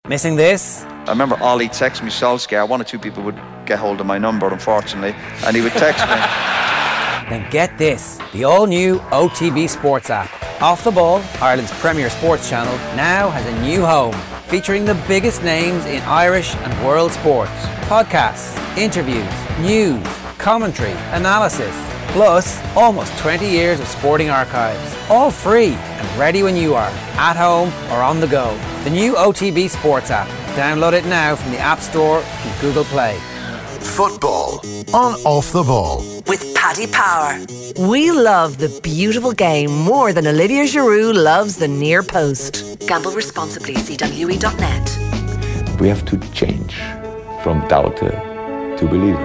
Missing this? I remember Ollie texted me Solskjaer. One or two people would get hold of my number, unfortunately, and he would text me. Then get this, the all-new OTB Sports app. Off the Ball, Ireland's premier sports channel, now has a new home, featuring the biggest names in Irish and world sports. Podcasts, interviews, news, commentary, analysis, plus almost 20 years of sporting archives. All free and ready when you are, at home or on the go. The new OTB Sports app. Download it now from the App Store and Google Play. Football on Off the Ball with Paddy Power. We love the beautiful game more than Olivier Giroud loves the near post. Gamble responsibly. CWE.net. We have to change from doubter to believer.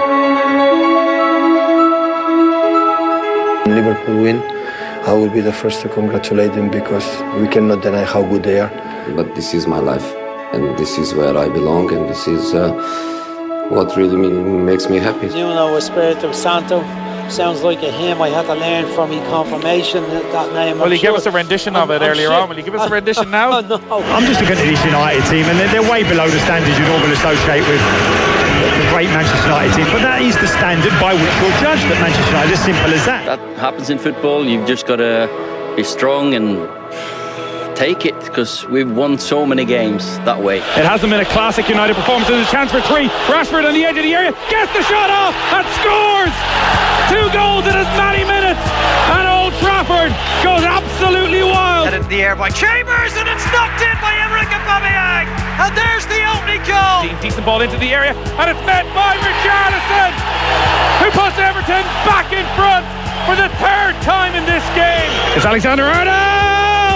When Liverpool win, I will be the first to congratulate them because we cannot deny how good they are. But this is my life, and this is where I belong, and this is what really makes me happy. Nuno Espirito Santo sounds like a hymn. I had to learn from confirmation that name. Well, he gave us a rendition of it earlier on. Will you give us a rendition now? No. I'm just looking at this United team, and they're way below the standards you normally associate with the great Manchester United team. But that is the standard by which we'll judge that Manchester United. As simple as that. That happens in football. You've just got to be strong and take it, because we've won so many games that way. It hasn't been a classic United performance. There's a chance for three. Rashford on the edge of the area gets the shot off and scores! 2 goals in as many minutes, and Old Trafford goes absolutely wild. Headed in the air by Chambers, and it's knocked in by Emerick Aubameyang, and there's the opening goal. Decent ball into the area, and it's met by Richarlison, who puts Everton back in front for the 3rd time in this game. It's Alexander-Arnold!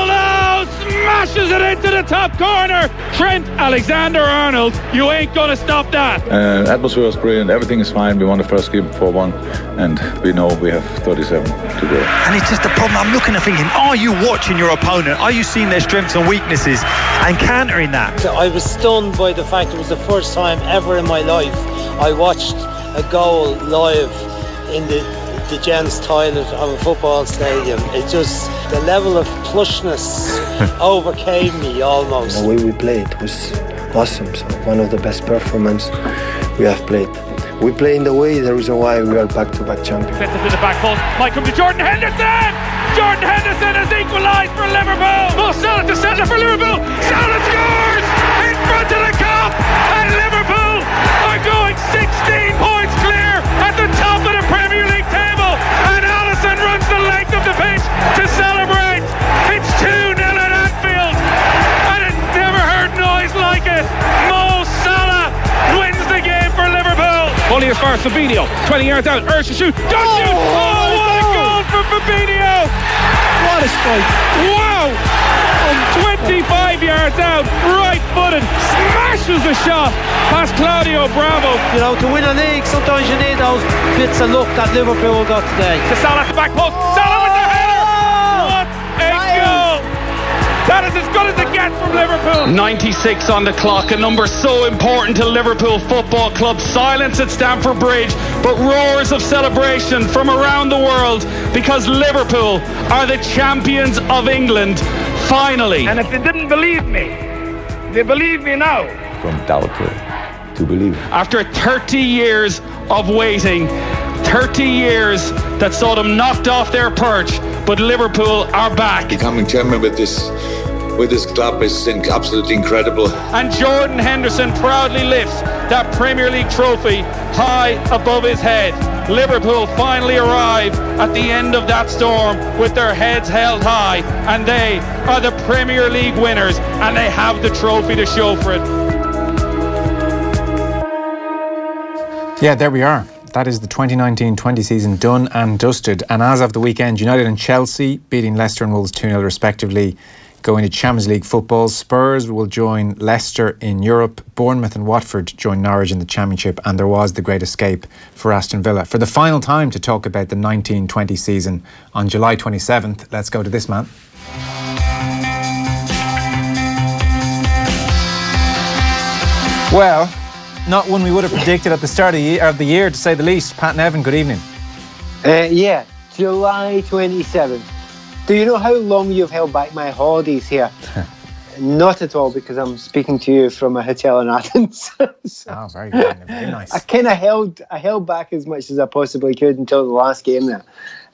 Smashes it into the top corner. Trent Alexander-Arnold, you ain't gonna stop that. Atmosphere was brilliant. Everything is fine. We won the first game 4-1, and we know we have 37 to go. And it's just a problem. I'm looking and thinking, are you watching your opponent? Are you seeing their strengths and weaknesses and countering that? I was stunned by the fact it was the first time ever in my life I watched a goal live in the gents' toilet of a football stadium. It just, the level of plushness overcame me almost. The way we played was awesome. So one of the best performances we have played. We play in the way, the reason why we are back-to-back champions. Fits into the back post, might come to Jordan Henderson! Jordan Henderson has equalised for Liverpool! Mo Salah to centre for Liverpool! Salah scores! In front of the Kop! And Liverpool are going 16 points clear at the top of the Premier League table! And Alisson runs the length of the pitch to celebrate! It's 2-0 at Anfield! And it never heard noise like it! Mo Salah wins the game for Liverpool! Only as far as Fabinho, 20 yards out, urge to shoot, don't shoot! Oh, what a goal from Fabinho! What a strike! Wow! From 25 yards out, right-footed, smashes the shot past Claudio Bravo. You know, to win a league, sometimes you need those bits of luck that Liverpool got today. To Salah at the back post, Salah with the header! What a goal! That is as good as it gets from Liverpool. 96 on the clock, a number so important to Liverpool Football Club. Silence at Stamford Bridge, but roars of celebration from around the world because Liverpool are the champions of England, finally. And if they didn't believe me, they believe me now. From doubter to believer. After 30 years of waiting, 30 years that saw them knocked off their perch, but Liverpool are back. Becoming chairman with this club is absolutely incredible. And Jordan Henderson proudly lifts that Premier League trophy high above his head. Liverpool finally arrive at the end of that storm with their heads held high, and they are the Premier League winners, and they have the trophy to show for it. Yeah, there we are. That is the 2019-20 season done and dusted. And as of the weekend, United and Chelsea beating Leicester and Wolves 2-0 respectively, go into Champions League football. Spurs will join Leicester in Europe. Bournemouth and Watford join Norwich in the Championship. And there was the great escape for Aston Villa. For the final time to talk about the 19-20 season on July 27th, let's go to this man. Well, not one we would have predicted at the start of the year, to say the least. Pat Nevin, good evening. Yeah, July 27th. Do you know how long you've held back my holidays here? Not at all, because I'm speaking to you from a hotel in Athens. Oh, very good. Very nice. I kind of held back as much as I possibly could until the last game there.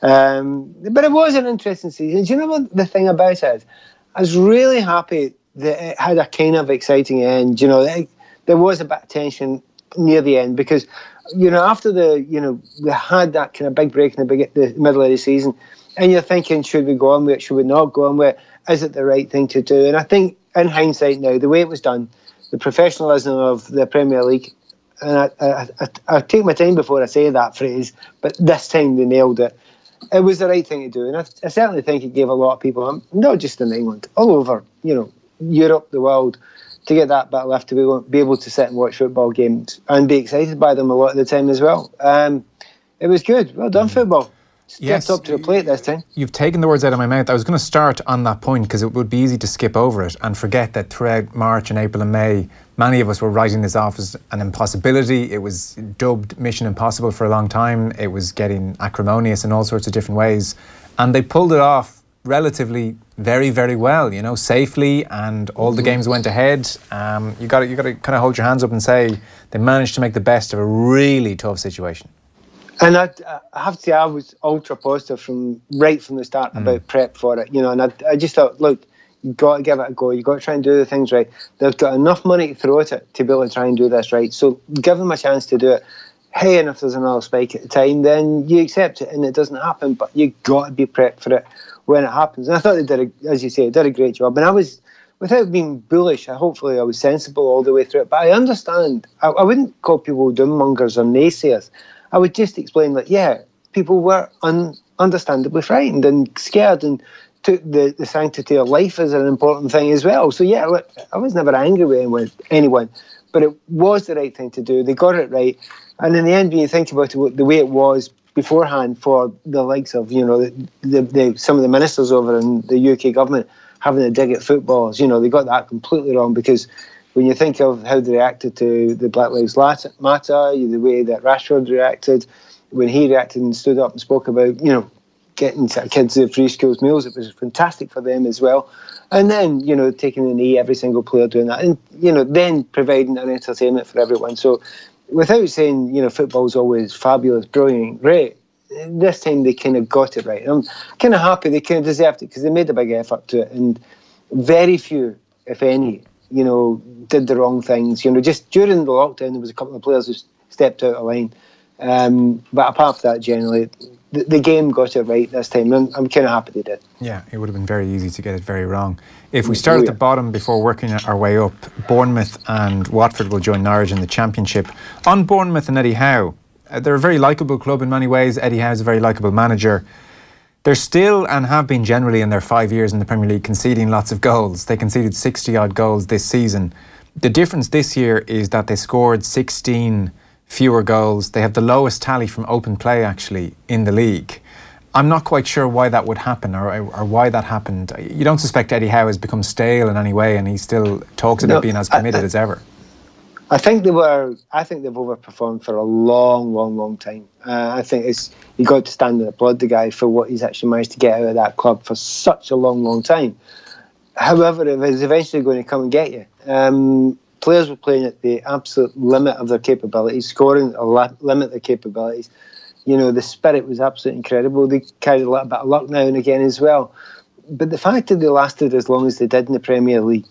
But it was an interesting season. Do you know what the thing about it is? I was really happy that it had a kind of exciting end. You know, there was a bit of tension near the end because, you know, after we had that kind of big break in the middle of the season, and you're thinking, should we go on with it? Should we not go on with it? Is it the right thing to do? And I think in hindsight now, the way it was done, the professionalism of the Premier League, and I take my time before I say that phrase, but this time they nailed it. It was the right thing to do. And I certainly think it gave a lot of people, not just in England, all over, you know, Europe, the world, to get that bit of lift to be able to sit and watch football games and be excited by them a lot of the time as well. It was good. Well done, football. Stepped up to the plate this time. You've taken the words out of my mouth. I was going to start on that point because it would be easy to skip over it and forget that throughout March and April and May, many of us were writing this off as an impossibility. It was dubbed Mission Impossible for a long time. It was getting acrimonious in all sorts of different ways. And they pulled it off relatively very, very well, you know, safely, and all the games went ahead. You got to kind of hold your hands up and say they managed to make the best of a really tough situation. And I have to say, I was ultra positive right from the start about prep for it, you know, and I just thought, look, you've got to give it a go. You've got to try and do the things right. They've got enough money to throw at it to be able to try and do this right. So give them a chance to do it. Hey, and if there's another spike at the time, then you accept it and it doesn't happen, but you've got to be prepped for it when it happens. And I thought they did, as you say, did a great job. And I was, without being bullish, hopefully I was sensible all the way through it. But I understand. I wouldn't call people doom mongers or naysayers. I would just explain that, yeah, people were understandably frightened and scared and took the sanctity of life as an important thing as well. So, yeah, look, I was never angry with anyone, but it was the right thing to do. They got it right. And in the end, when you think about it, the way it was beforehand for the likes of, you know, some of the ministers over in the UK government having a dig at footballers, you know, they got that completely wrong because when you think of how they reacted to the Black Lives Matter, the way that Rashford reacted, when he reacted and stood up and spoke about, you know, getting kids free schools meals, it was fantastic for them as well. And then, you know, taking the knee, every single player doing that, and, you know, then providing an entertainment for everyone. So without saying, you know, football's always fabulous, brilliant, great, this time they kind of got it right. I'm kind of happy they kind of deserved it because they made a big effort to it, and very few, if any, you know, did the wrong things. You know, just during the lockdown, there was a couple of players who stepped out of line. But apart from that, generally, the game got it right this time. And I'm kind of happy they did. Yeah, it would have been very easy to get it very wrong. If we start at the bottom before working our way up, Bournemouth and Watford will join Norwich in the Championship. On Bournemouth and Eddie Howe, they're a very likeable club in many ways. Eddie Howe's a very likeable manager. They're still, and have been generally in their 5 years in the Premier League, conceding lots of goals. They conceded 60-odd goals this season. The difference this year is that they scored 16 fewer goals. They have the lowest tally from open play, actually, in the league. I'm not quite sure why that would happen or why that happened. You don't suspect Eddie Howe has become stale in any way and he still talks about being as committed as ever? I think they've overperformed for a long time. I think you got to stand and applaud the guy for what he's actually managed to get out of that club for such a long time. However, it was eventually going to come and get you. Players were playing at the absolute limit of their capabilities, scoring at the limit of their capabilities. You know, the spirit was absolutely incredible. They carried a little bit of luck now and again as well. But the fact that they lasted as long as they did in the Premier League,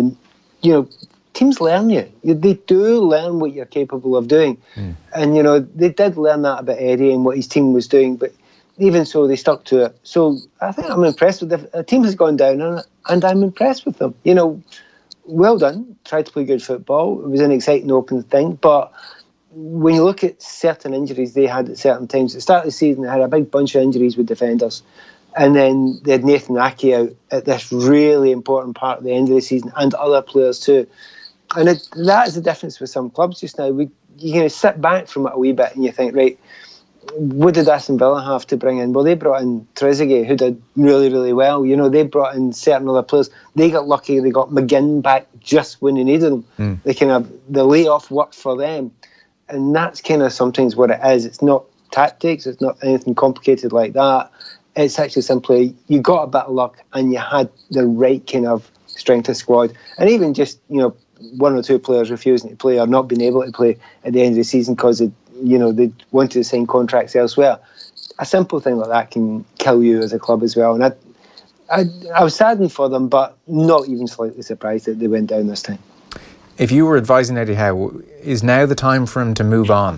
teams learn you. They do learn what you're capable of doing. And, you know, they did learn that about Eddie and what his team was doing, but even so, they stuck to it. So I think I'm impressed with them. The team has gone down, and I'm impressed with them. You know, well done. Tried to play good football. It was an exciting open thing, but when you look at certain injuries they had at certain times, at the start of the season, they had a big bunch of injuries with defenders. And then they had Nathan Ake out at this really important part at the end of the season, and other players too. And that is the difference with some clubs just now. You kind of sit back from it a wee bit and you think, right, what did Aston Villa have to bring in? Well, they brought in Trezeguet, who did really well. You know, they brought in certain other players. They got lucky. They got McGinn back just when they needed him. They kind of, the layoff worked for them. And that's kind of sometimes what it is. It's not tactics. It's not anything complicated like that. It's actually simply you got a bit of luck and you had the right kind of strength of squad, and even just, you know, one or two players refusing to play or not being able to play at the end of the season because they wanted to sign contracts elsewhere. A simple thing like that can kill you as a club as well. And I was saddened for them, but not even slightly surprised that they went down this time. If you were advising Eddie Howe, is now the time for him to move on?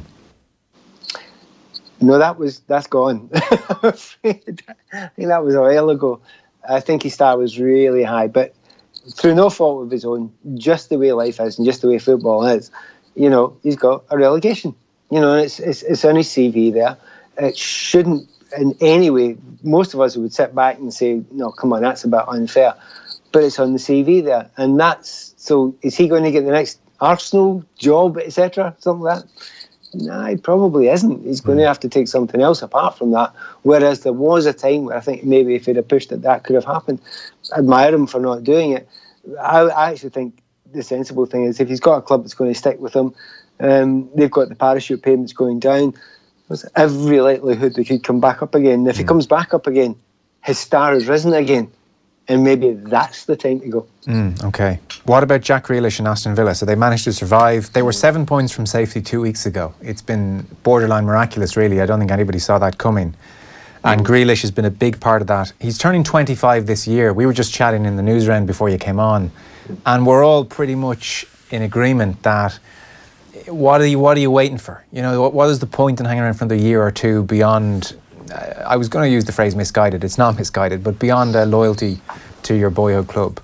No, that's gone. I'm afraid. I think that was a while ago. I think his star was really high, but through no fault of his own, just the way life is and just the way football is, you know, he's got a relegation. You know, and it's on his CV there. It shouldn't in any way. Most of us would sit back and say, no, come on, that's a bit unfair. But it's on the CV there. And so is he going to get the next Arsenal job, etc., something like that? No, he probably isn't. He's going to have to take something else apart from that. Whereas there was a time where I think maybe if he'd have pushed it, that could have happened. I admire him for not doing it. I actually think the sensible thing is if he's got a club that's going to stick with him, they've got the parachute payments going down, there's every likelihood they could come back up again. And if he comes back up again, his star has risen again. And maybe that's the time to go. Okay. What about Jack Grealish and Aston Villa? So they managed to survive. They were 7 points from safety 2 weeks ago. It's been borderline miraculous, really. I don't think anybody saw that coming. And Grealish has been a big part of that. He's turning 25 this year. We were just chatting in the news round before you came on. And we're all pretty much in agreement that what are you waiting for? You know, what is the point in hanging around for another year or two beyond... I was going to use the phrase misguided. It's not misguided, but beyond loyalty to your boyhood club.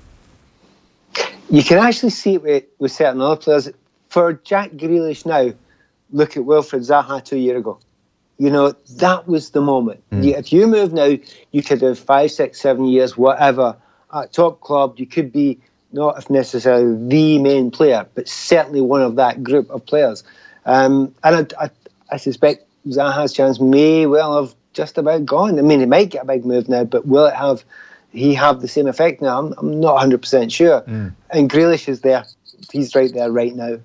You can actually see it with certain other players. For Jack Grealish now, look at Wilfried Zaha 2 years ago. You know, that was the moment. If you move now, you could have 5, 6, 7 years, whatever, at a top club. You could be not if necessarily the main player, but certainly one of that group of players. And I suspect Zaha's chance may well have just about gone. I mean, he might get a big move now, but will it have the same effect now? I'm not 100% sure. And Grealish is there. He's right there right now.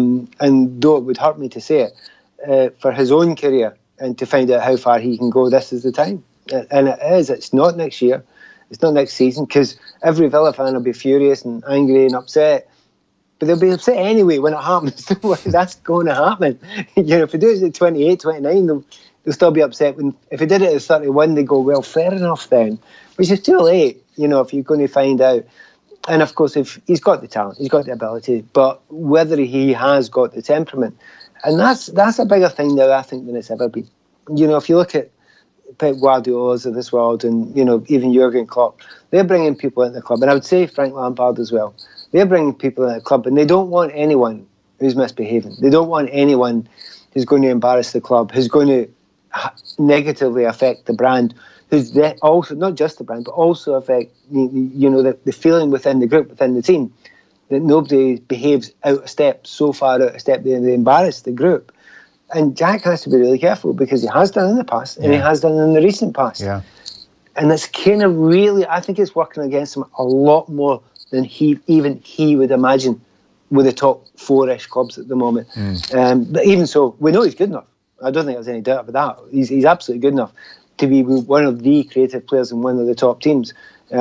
And though it would hurt me to say it, for his own career and to find out how far he can go, this is the time. And it is. It's not next year. It's not next season, because every Villa fan will be furious and angry and upset. But they'll be upset anyway when it happens. That's going to happen. You know, if he does it at 28, 29, they'll still be upset. If he did it at 31, they go, well, fair enough then. Which is too late, you know, if you're going to find out. And of course, if he's got the talent, he's got the ability, but whether he has got the temperament. And that's a bigger thing now, I think, than it's ever been. You know, if you look at Pep Guardiola's of this world and, you know, even Jurgen Klopp, they're bringing people into the club. And I would say Frank Lampard as well. They're bringing people into the club, and they don't want anyone who's misbehaving. They don't want anyone who's going to embarrass the club, who's going to negatively affect the brand, who's also, not just the brand, but also affect, you know, the feeling within the group, within the team, that nobody behaves out of step, so far out of step that they embarrass the group. And Jack has to be really careful, because he has done in the past, and he has done in the recent past. Yeah. And it's kind of really, I think it's working against him a lot more than he would imagine with the top 4-ish clubs at the moment. But even so, we know he's good enough. I don't think there's any doubt about that. He's absolutely good enough to be one of the creative players in one of the top teams.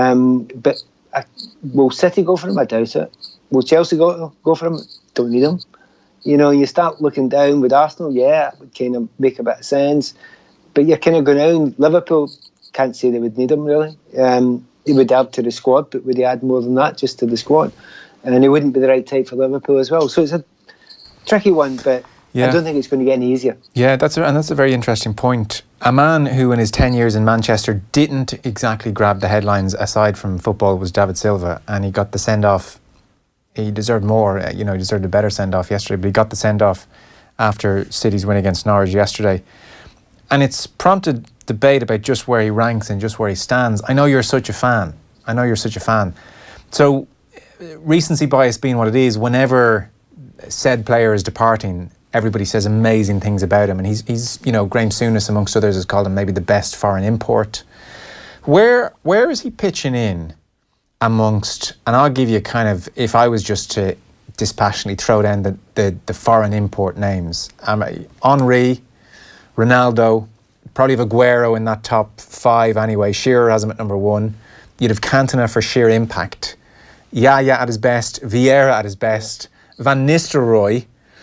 But will City go for him? I doubt it. Will Chelsea go for him? Don't need him. You know, you start looking down with Arsenal, yeah, it would kind of make a bit of sense. But you're kind of going down. Liverpool, can't say they would need him, really. He would add to the squad, but would he add more than that just to the squad? And he wouldn't be the right type for Liverpool as well. So it's a tricky one, but I don't think it's going to get any easier. Yeah, that's a very interesting point. A man who in his 10 years in Manchester didn't exactly grab the headlines aside from football was David Silva, and he got the send-off. He deserved more, you know, he deserved a better send-off yesterday, but he got the send-off after City's win against Norwich yesterday. And it's prompted debate about just where he ranks and just where he stands. I know you're such a fan. So, recency bias being what it is, whenever said player is departing, everybody says amazing things about him. And he's you know, Graham Souness, amongst others, has called him maybe the best foreign import. Where is he pitching in amongst, and I'll give you kind of, if I was just to dispassionately throw down the foreign import names, Henry, Ronaldo, probably have Aguero in that top 5 anyway. Shearer has him at number 1. You'd have Cantona for sheer impact. Yaya at his best, Vieira at his best, Van Nistelrooy,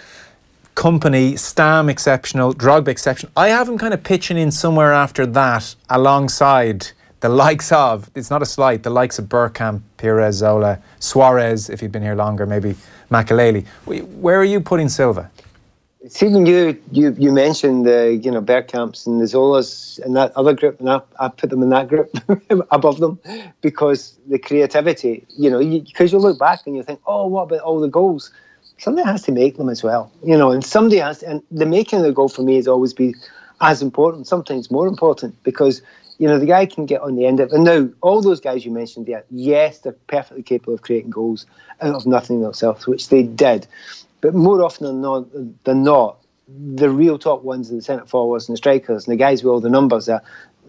Kompany, Stam exceptional, Drogba exceptional. I have him kind of pitching in somewhere after that alongside the likes of, it's not a slight, the likes of Bergkamp, Pires, Zola, Suarez, if he'd been here longer, maybe Makelele. Where are you putting Silva? See, when you mentioned the Bergkamps and the Zolas in that other group, and I put them in that group above them because the creativity, because you look back and you think, oh, what about all the goals? Somebody has to make them as well, and somebody has to, and the making of the goal for me has always been as important, sometimes more important, because the guy can get on the end of it. And now, all those guys you mentioned there, yes, they're perfectly capable of creating goals out of nothing themselves, which they did. But more often than not, the real top ones are the centre forwards and the strikers and the guys with all the numbers there.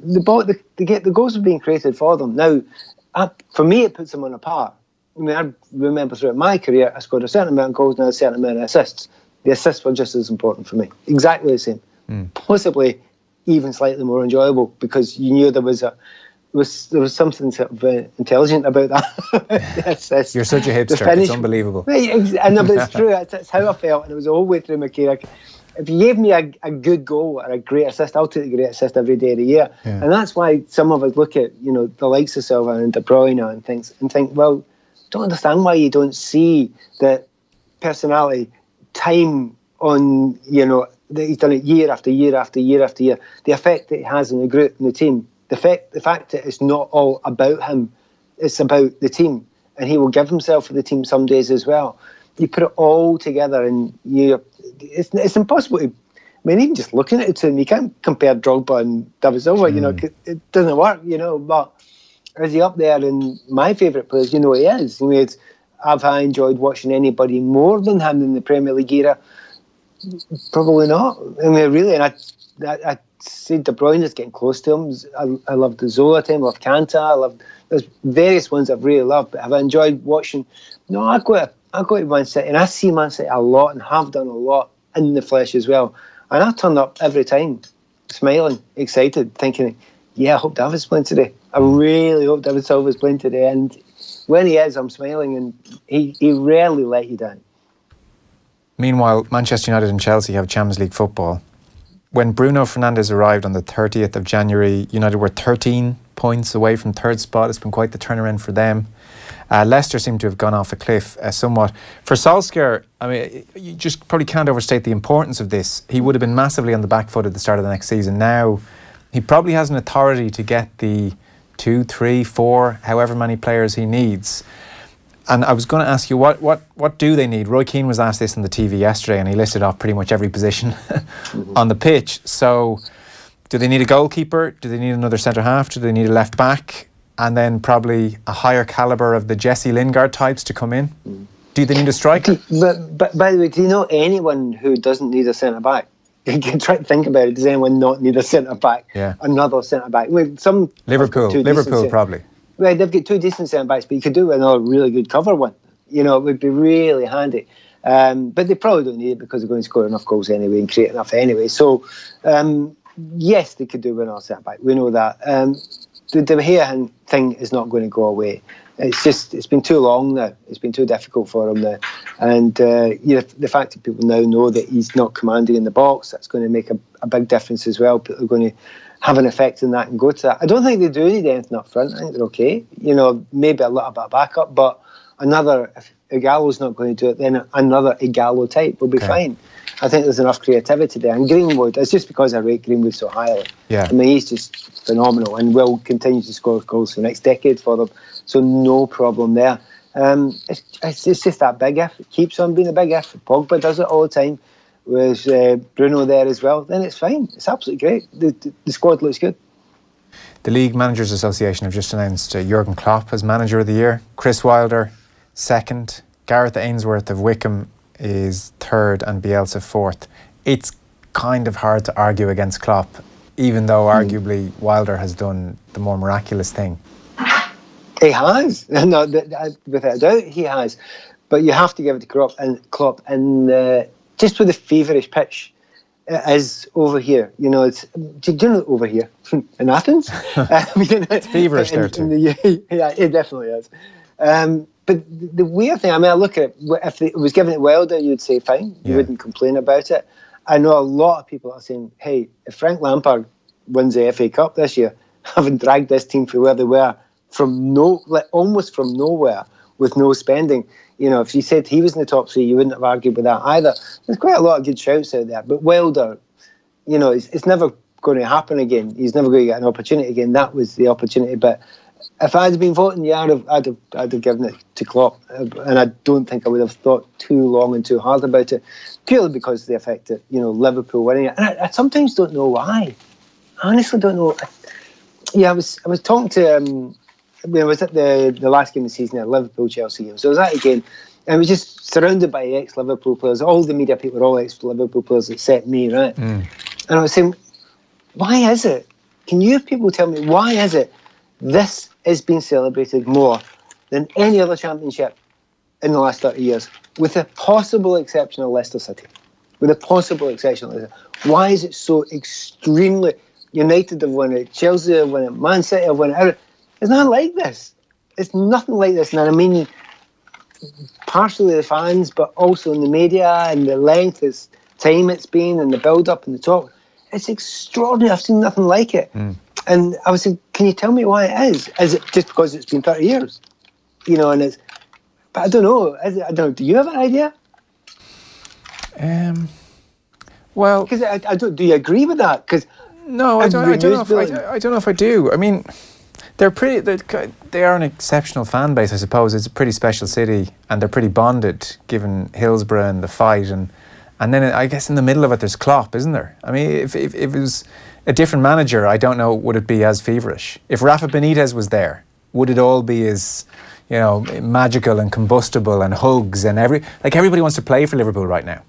The goals are being created for them. Now, for me, it puts them on a par. I mean, I remember throughout my career, I scored a certain amount of goals and a certain amount of assists. The assists were just as important for me. Exactly the same. Possibly even slightly more enjoyable because you knew there was something sort of intelligent about that. You're such a hipster. It's unbelievable. But it's true. That's how I felt, and it was the whole way through my career. If you gave me a good goal or a great assist, I'll take a great assist every day of the year. Yeah. And that's why some of us look at the likes of Silva and De Bruyne and things and think, well, don't understand why you don't see the personality, time on that he's done it year after year after year after year. The effect that he has on the group and the team. The fact that it's not all about him, it's about the team, and he will give himself for the team some days as well. You put it all together, and it's impossible to. I mean, even just looking at it to him, you can't compare Drogba and David Silva. It doesn't work. But is he up there? And my favourite players, he is. Have I enjoyed watching anybody more than him in the Premier League era? Probably not. I mean, really, and I see De Bruyne is getting close to him. I love the Zola time, I love Kanta, there's various ones I've really loved, but have I enjoyed watching? No, I go to Man City, and I see Man City a lot and have done a lot in the flesh as well. And I turn up every time, smiling, excited, thinking, yeah, I hope David's playing today. I really hope David Silva's playing today. And when he is, I'm smiling, and he rarely let you down. Meanwhile, Manchester United and Chelsea have Champions League football. When Bruno Fernandes arrived on the 30th of January, United were 13 points away from third spot. It's been quite the turnaround for them. Leicester seem to have gone off a cliff somewhat. For Solskjaer, I mean, you just probably can't overstate the importance of this. He would have been massively on the back foot at the start of the next season. Now, he probably has an authority to get the 2, 3, 4, however many players he needs. And I was going to ask you, what do they need? Roy Keane was asked this on the TV yesterday, and he listed off pretty much every position on the pitch. So do they need a goalkeeper? Do they need another centre-half? Do they need a left-back? And then probably a higher calibre of the Jesse Lingard types to come in? Do they need a striker? But by the way, do you know anyone who doesn't need a centre-back? You can try to think about it. Does anyone not need a centre-back? Yeah. Another centre-back? Liverpool probably. Well, they've got two decent centre-backs, but you could do another really good cover one. It would be really handy. But they probably don't need it because they're going to score enough goals anyway and create enough anyway. So, yes, they could do with another centre-back. We know that. The De Gea thing is not going to go away. It's been too long now. It's been too difficult for him now. And the fact that people now know that he's not commanding in the box, that's going to make a big difference as well. People are going to have an effect in that and go to that. I don't think they do need anything up front. I think they're okay. Maybe a little bit of backup, but if Ighalo's not going to do it, then another Ighalo type will be fine. I think there's enough creativity there. And Greenwood, it's just because I rate Greenwood so highly. Yeah. I mean, he's just phenomenal and will continue to score goals for the next decade for them. So no problem there. It's just that big if. It keeps on being a big if. Pogba does it all the time. With Bruno there as well, then it's fine. It's absolutely great. The squad looks good. The League Managers Association have just announced Jurgen Klopp as Manager of the Year. Chris Wilder, second. Gareth Ainsworth of Wickham is third and Bielsa fourth. It's kind of hard to argue against Klopp, even though arguably Wilder has done the more miraculous thing. He has. No, without a doubt, he has. But you have to give it to Klopp and just with the feverish pitch it is over here. Do you know over here in Athens? It's feverish there too. Yeah, it definitely is. But the weird thing, I mean, I look at it, if it was given to Wilder, you'd say fine. You wouldn't complain about it. I know a lot of people are saying, hey, if Frank Lampard wins the FA Cup this year, having dragged this team from where they were, almost from nowhere, with no spending, if you said he was in the top 3, you wouldn't have argued with that either. There's quite a lot of good shouts out there. But Wilder, it's never going to happen again. He's never going to get an opportunity again. That was the opportunity. But if I'd been voting, I'd have given it to Klopp. And I don't think I would have thought too long and too hard about it, purely because of the effect that, Liverpool winning it. And I sometimes don't know why. I honestly don't know. I was talking to... I was at the last game of the season at Liverpool-Chelsea game. So I was at a game, and I was just surrounded by ex-Liverpool players. All the media people were all ex-Liverpool players except me, right? And I was saying, why is it? Can you people tell me, why is it this is being celebrated more than any other championship in the last 30 years, with the possible exception of Leicester City? With the possible exception of Leicester. Why is it so extremely... United have won it, Chelsea have won it, Man City have won it. It's not like this. It's nothing like this. And I mean, partially the fans, but also in the media and the length of time it's been and the build-up and the talk. It's extraordinary. I've seen nothing like it. And I was saying, can you tell me why it is? Is it just because it's been 30 years? And it's... But I don't know. I don't know. Do you have an idea? Well... Because I don't... Do you agree with that? Because... No, I don't know if I do. I mean... They are an exceptional fan base, I suppose. It's a pretty special city, and they're pretty bonded, given Hillsborough and the fight, and then I guess in the middle of it there's Klopp, isn't there? I mean, if it was a different manager, I don't know, would it be as feverish? If Rafa Benitez was there, would it all be as magical and combustible and hugs and everybody wants to play for Liverpool right now?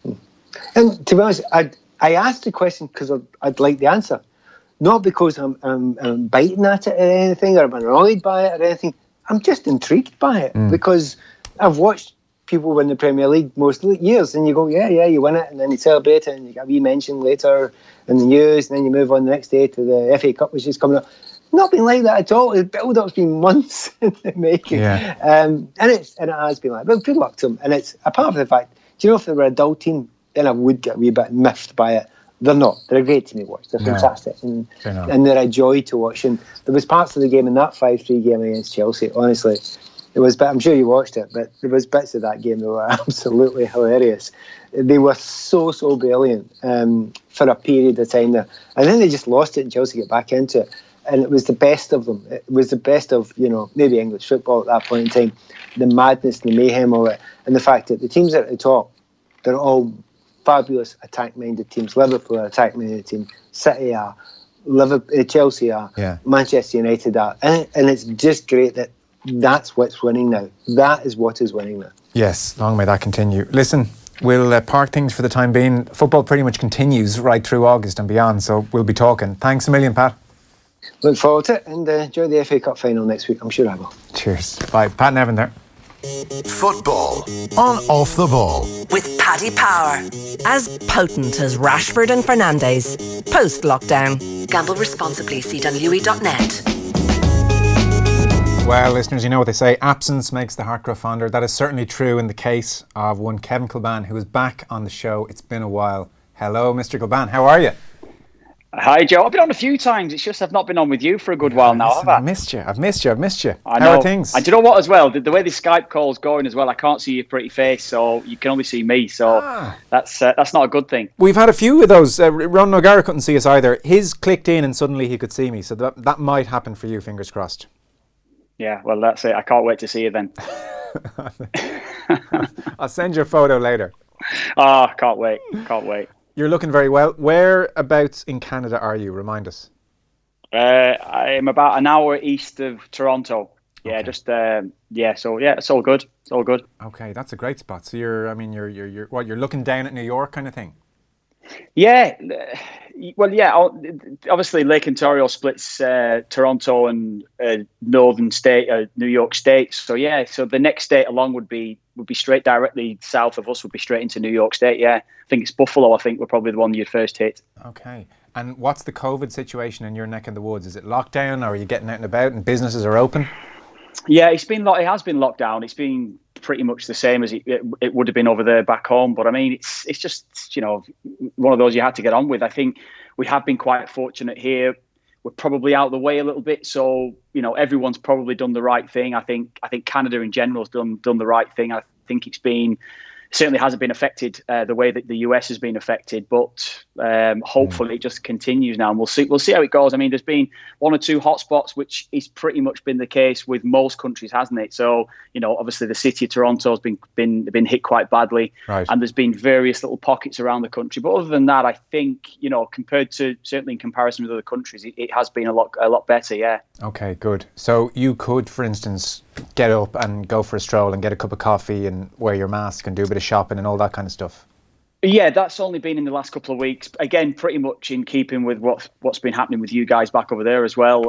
And to be honest, I asked the question because I'd like the answer. Not because I'm biting at it or anything, or I'm annoyed by it or anything. I'm just intrigued by it because I've watched people win the Premier League most years, and you go, yeah, you win it, and then you celebrate it, and you get a wee mention later in the news, and then you move on the next day to the FA Cup, which is coming up. Not been like that at all. The build-up's been months in the making, and it has been like. But good luck to them. And it's apart from the fact, do you know, if they were a dull team, then I would get a wee bit miffed by it. They're not. They're a great team to watch. They're fantastic. And they're a joy to watch. And there was parts of the game in that 5-3 game against Chelsea, honestly. It was, I'm sure you watched it, but there was bits of that game that were absolutely hilarious. They were so brilliant for a period of time there. And then they just lost it and Chelsea got back into it. And it was the best of them. It was the best of, maybe English football at that point in time. The madness and the mayhem of it. And the fact that the teams at the top, they're all fabulous attack-minded teams. Liverpool are attack-minded team. City are. Chelsea are. Manchester United are. And it's just great that that's what's winning now. That is what is winning now. Yes, long may that continue. Listen, we'll park things for the time being. Football pretty much continues right through August and beyond, so we'll be talking. Thanks a million, Pat. Look forward to it, and enjoy the FA Cup final next week. I'm sure I will. Cheers. Bye. Pat Nevin there. Football on Off the Ball with Paddy Power. As potent as Rashford and Fernandes. Post-lockdown. Gamble responsibly. CWE.net. Well, listeners, you know what they say, absence makes the heart grow fonder. That is certainly true in the case of one Kevin Kilbane, who is back on the show. It's been a while. Hello, Mr. Kilbane. How are you? Hi, Joe. I've been on a few times. It's just I've not been on with you for a good while now, have I? I've missed you. I know. How are things? And do you know what as well? The way the Skype call's going as well, I can't see your pretty face, so you can only see me. So that's not a good thing. We've had a few of those. Ron O'Gara couldn't see us either. His clicked in and suddenly he could see me. So that might happen for you, fingers crossed. Yeah, well, that's it. I can't wait to see you then. I'll send you a photo later. Oh, can't wait. You're looking very well. Whereabouts in Canada are you? Remind us. I'm about an hour east of Toronto. Yeah, okay. So it's all good. It's all good. Okay, that's a great spot. So you're looking down at New York kind of thing? Yeah. Well, yeah. Obviously, Lake Ontario splits Toronto and Northern State, New York State. So yeah. So the next state along would be straight directly south of us. Would be straight into New York State. Yeah. I think it's Buffalo. I think we're probably the one you'd first hit. Okay. And what's the COVID situation in your neck of the woods? Is it lockdown, or are you getting out and about and businesses are open? Yeah, it has been locked down. It's been pretty much the same as it would have been over there back home. But I mean, it's just, one of those you had to get on with. I think we have been quite fortunate here. We're probably out of the way a little bit, so everyone's probably done the right thing. I think Canada in general has done the right thing. I think certainly hasn't been affected the way that the US has been affected, but hopefully it just continues now, and we'll see how it goes. I mean, there's been one or two hotspots, which is pretty much been the case with most countries, hasn't it? So obviously the city of Toronto has been hit quite badly, right. And there's been various little pockets around the country. But other than that, I think compared to, certainly in comparison with other countries, it has been a lot better. Yeah. Okay, good. So you could, for instance, get up and go for a stroll and get a cup of coffee and wear your mask and do a bit of shopping and all that kind of stuff? Yeah, that's only been in the last couple of weeks. Again, pretty much in keeping with what's been happening with you guys back over there as well.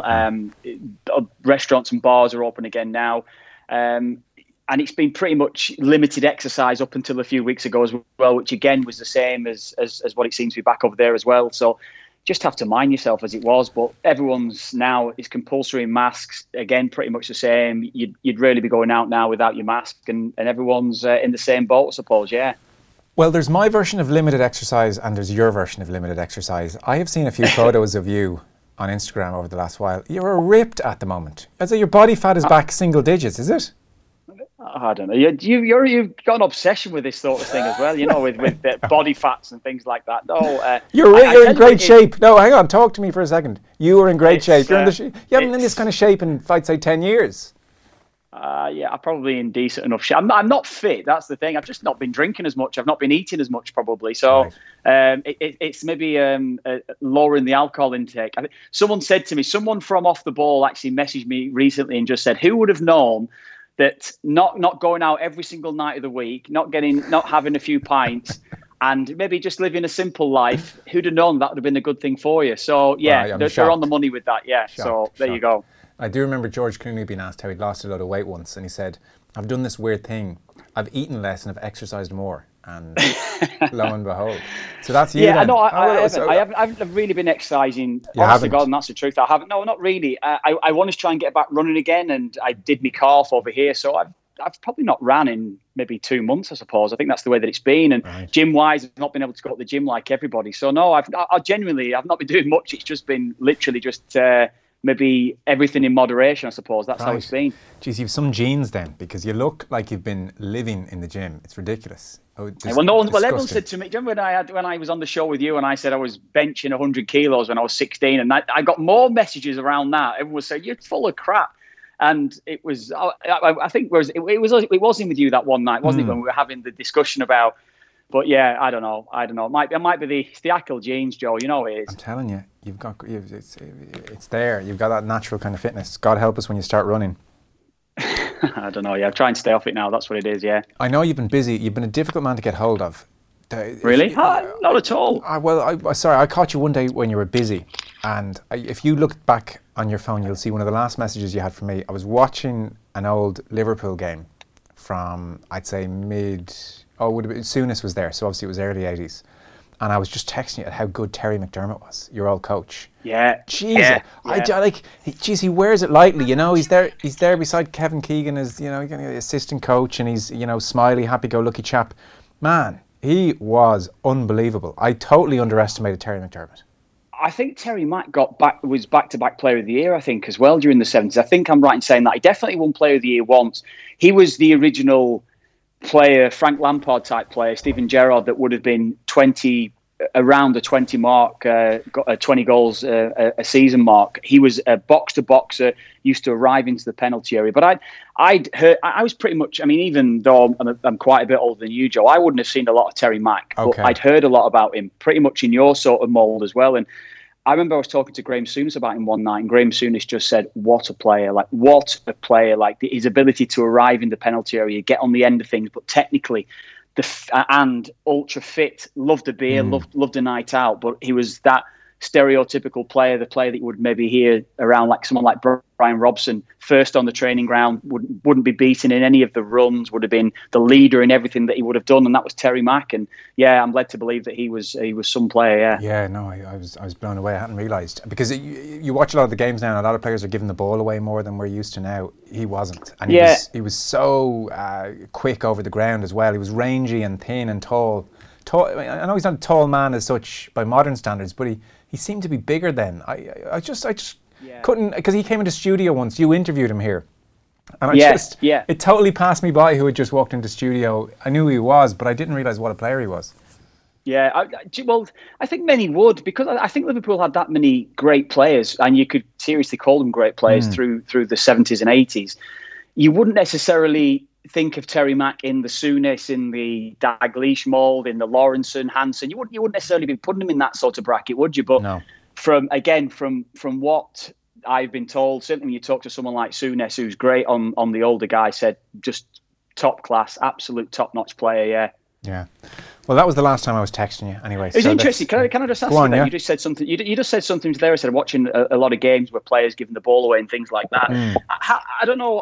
Restaurants and bars are open again now. And it's been pretty much limited exercise up until a few weeks ago as well, which again was the same as what it seems to be back over there as well. So just have to mind yourself as it was, but everyone's now is compulsory masks again, pretty much the same. You'd really be going out now without your mask, and everyone's in the same boat, I suppose. Yeah. Well, there's my version of limited exercise and there's your version of limited exercise. I have seen a few photos of you on Instagram over the last while. You're ripped at the moment. So your body fat is back single digits, is it? I don't know. You've got an obsession with this sort of thing as well, with body fats and things like that. No, you're in great shape. No, hang on. Talk to me for a second. You are in great shape. You're you haven't been in this kind of shape in, I'd say, 10 years. Yeah, I'm probably in decent enough shape. I'm not fit. That's the thing. I've just not been drinking as much. I've not been eating as much, probably. So right. It's maybe lowering the alcohol intake. I think someone said to me, someone from Off the Ball actually messaged me recently and just said, who would have known that not going out every single night of the week, not having a few pints, and maybe just living a simple life, who'd have known that would have been a good thing for you? So yeah, right, they're on the money with that. Yeah. So there you go. I do remember George Clooney being asked how he'd lost a lot of weight once, and he said, I've done this weird thing. I've eaten less and I've exercised more. And lo and behold. So that's you. Yeah, no, I haven't really been exercising. Honest to God, and that's the truth. I haven't. No, not really. I want to try and get back running again, and I did my calf over here, so I've probably not ran in maybe 2 months, I suppose. I think that's the way that it's been. And right. Gym-wise, I've not been able to go to the gym like everybody. So no, I've not been doing much. It's just been literally just maybe everything in moderation, I suppose. That's right. How it's been. Geez, you've some genes then, because you look like you've been living in the gym. It's ridiculous. Everyone said to me, do you remember when I was on the show with you and I said I was benching 100 kilos when I was 16, and I got more messages around that. Everyone was saying, you're full of crap. And it was, I think it wasn't with you that one night, wasn't it, when we were having the discussion about, but yeah, I don't know. It might be the Ackle genes, Joe. You know it is. I'm telling you, it's there. You've got that natural kind of fitness. God help us when you start running. I don't know. Yeah, I'm trying to stay off it now. That's what it is. Yeah. I know you've been busy. You've been a difficult man to get hold of. Really? Not at all. I caught you one day when you were busy, and if you look back on your phone, you'll see one of the last messages you had from me. I was watching an old Liverpool game from, I'd say Souness was there, so obviously it was early 80s. And I was just texting you at how good Terry McDermott was, your old coach. Yeah. Jesus. Yeah. He wears it lightly, He's there beside Kevin Keegan as, the assistant coach, and he's, smiley, happy-go-lucky chap. Man, he was unbelievable. I totally underestimated Terry McDermott. I think Terry Mack was back-to-back Player of the Year, I think, as well during the 70s. I think I'm right in saying that. He definitely won Player of the Year once. He was the original player, Frank Lampard type player, Steven Gerrard, that would have been around the 20 mark, 20 goals a season mark. He was a box-to-boxer, used to arrive into the penalty area. But I was pretty much, even though I'm quite a bit older than you, Joe, I wouldn't have seen a lot of Terry Mack. Okay. But I'd heard a lot about him, pretty much in your sort of mould as well. And I remember I was talking to Graham Souness about him one night, and Graham Souness just said, what a player, his ability to arrive in the penalty area, get on the end of things, but technically, and ultra fit, loved a beer, loved a night out, but he was that stereotypical player, the player that you would maybe hear around, like someone like Brian Robson, first on the training ground, wouldn't be beaten in any of the runs, would have been the leader in everything that he would have done, and that was Terry Mack. And yeah, I'm led to believe that he was some player. I was blown away. I hadn't realised, because you watch a lot of the games now, and a lot of players are giving the ball away more than we're used to now. He wasn't, and he was so quick over the ground as well. He was rangy and thin and tall. I know he's not a tall man as such by modern standards, but he seemed to be bigger then. I just couldn't, because he came into studio once. You interviewed him here, and it totally passed me by who had just walked into studio. I knew who he was, but I didn't realise what a player he was. Yeah, I think many would, because I think Liverpool had that many great players, and you could seriously call them great players through the 70s and 80s. You wouldn't necessarily think of Terry Mack in the Souness, in the Dalglish mould, in the Lawrenson, Hansen. You wouldn't necessarily be putting him in that sort of bracket, would you? But no. From what I've been told, certainly when you talk to someone like Souness, who's great on the older guy, said just top class, absolute top-notch player, Yeah. Well, that was the last time I was texting you anyway. It was interesting. Can I just ask you that? Yeah. You just said something. You just said something there. I said watching a lot of games where players giving the ball away and things like that. I don't know.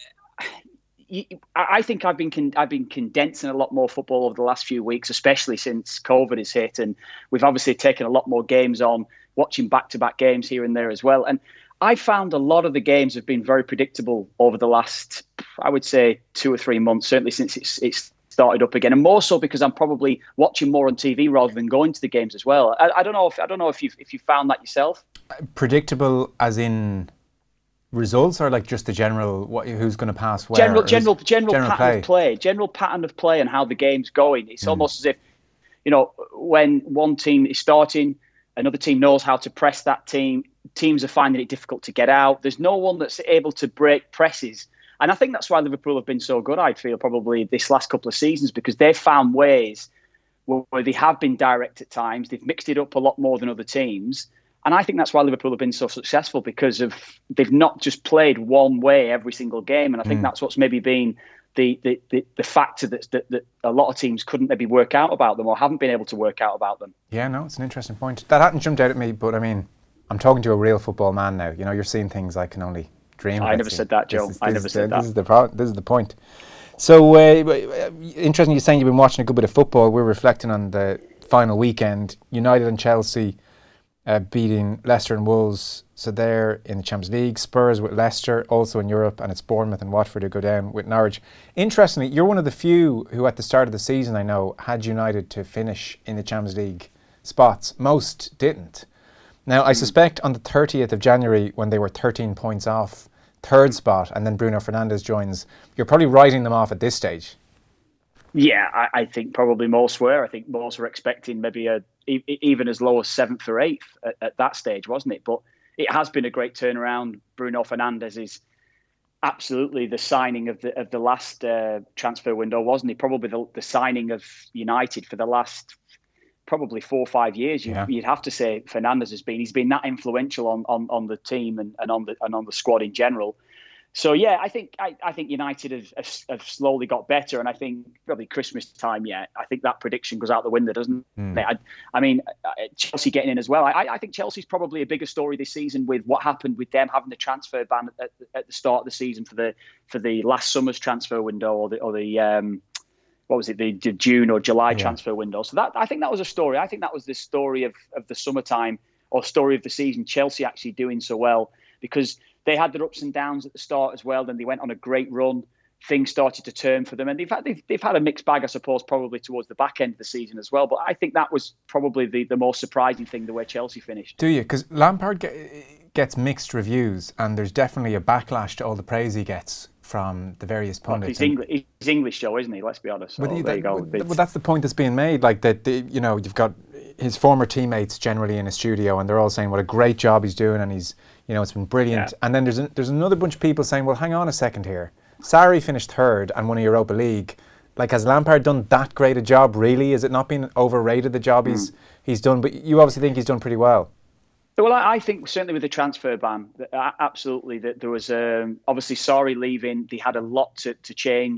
I think I've been condensing a lot more football over the last few weeks, especially since COVID has hit, and we've obviously taken a lot more games on, watching back-to-back games here and there as well. And I found a lot of the games have been very predictable over the last, I would say, 2 or 3 months, certainly since it's started up again, and more so because I'm probably watching more on TV rather than going to the games as well. I don't know if you found that yourself. Predictable as in results, or like just the general who's going to pass where? General pattern of play and how the game's going. It's almost as if, when one team is starting, another team knows how to press that team. Teams are finding it difficult to get out. There's no one that's able to break presses. And I think that's why Liverpool have been so good, I feel, probably this last couple of seasons, because they've found ways where they have been direct at times. They've mixed it up a lot more than other teams. And I think that's why Liverpool have been so successful, because they've not just played one way every single game. And I think that's what's maybe been the factor that a lot of teams couldn't maybe work out about them, or haven't been able to work out about them. Yeah, no, it's an interesting point. That hadn't jumped out at me, but I mean, I'm talking to a real football man now. You're seeing things I can only dream. I never said that, Joe. I never said that. This is the point. So interesting, you're saying you've been watching a good bit of football. We're reflecting on the final weekend. United and Chelsea beating Leicester and Wolves. So they're in the Champions League. Spurs with Leicester, also in Europe, and it's Bournemouth and Watford who go down with Norwich. Interestingly, you're one of the few who at the start of the season, I know, had United to finish in the Champions League spots. Most didn't. Now, I suspect on the 30th of January, when they were 13 points off third spot, and then Bruno Fernandes joins, you're probably writing them off at this stage. Yeah, I think probably most were. I think most were expecting maybe even as low as 7th or 8th at that stage, wasn't it? But it has been a great turnaround. Bruno Fernandes is absolutely the signing of the last transfer window, wasn't he? Probably the signing of United for the last probably 4 or 5 years. You'd have to say Fernandes he's been that influential on the team and on the squad in general. So yeah, I think United have slowly got better, and I think probably Christmas time. Yeah, I think that prediction goes out the window, doesn't it? I mean, Chelsea getting in as well. I think Chelsea's probably a bigger story this season with what happened with them having the transfer ban at the start of the season for the last summer's transfer window, or the what was it, the June or July transfer window. So I think that was a story. I think that was the story of the summertime, or story of the season. Chelsea actually doing so well, because they had their ups and downs at the start as well. Then they went on a great run. Things started to turn for them, and they've had a mixed bag, I suppose, probably towards the back end of the season as well. But I think that was probably the most surprising thing, the way Chelsea finished. Do you? Because Lampard gets mixed reviews, and there's definitely a bbacklash to all the praise he gets from the various pundits. He's English, Joe, isn't he? Let's be honest. So there you go. Well, that's the point that's being made. Like that, you've got his former teammates generally in a studio, and they're all saying what a great job he's doing, and he's, it's been brilliant. Yeah. And then there's another bunch of people saying, well, hang on a second here. Sarri finished third and won a Europa League. Like, has Lampard done that great a job? Really, is it not been overrated, the job he's done? But you obviously think he's done pretty well. Well, I think certainly with the transfer ban, absolutely, that there was obviously Sarri leaving. They had a lot to change.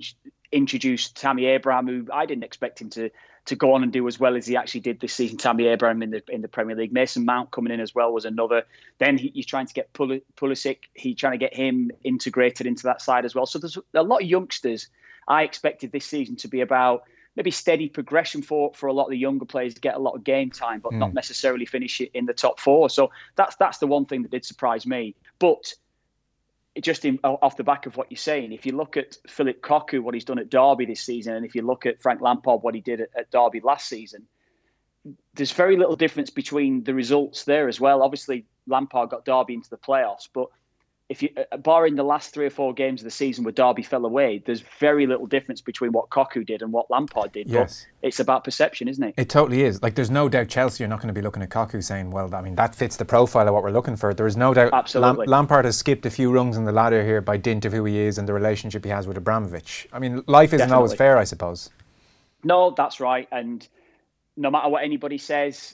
introduced Tammy Abraham, who I didn't expect him to go on and do as well as he actually did this season. Tammy Abraham in the Premier League. Mason Mount coming in as well was another. Then he's trying to get Pulisic. He's trying to get him integrated into that side as well. So there's a lot of youngsters. I expected this season to be about maybe steady progression for a lot of the younger players to get a lot of game time, but not necessarily finish it in the top 4. So that's the one thing that did surprise me. But just off the back of what you're saying, if you look at Philip Cocu, what he's done at Derby this season, and if you look at Frank Lampard, what he did at Derby last season, there's very little difference between the results there as well. Obviously, Lampard got Derby into the playoffs, but if you, barring the last 3 or 4 games of the season where Derby fell away, there's very little difference between what Cocu did and what Lampard did. Yes. But it's about perception, isn't it? It totally is. Like, there's no doubt Chelsea are not going to be looking at Cocu saying, well, I mean, that fits the profile of what we're looking for. There is no doubt. Absolutely. Lampard has skipped a few rungs in the ladder here by dint of who he is and the relationship he has with Abramovich. I mean, life isn't always fair, I suppose. No, that's right. And no matter what anybody says,